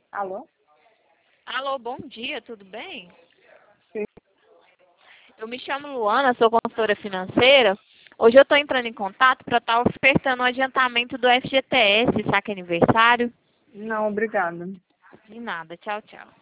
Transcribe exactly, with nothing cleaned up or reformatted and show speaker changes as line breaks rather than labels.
Alô?
Alô, bom dia, tudo bem?
Sim.
Eu me chamo Luana, sou consultora financeira. Hoje eu estou entrando em contato para estar ofertando um adiantamento do F G T S, saque aniversário.
Não, obrigada.
De nada, tchau, tchau.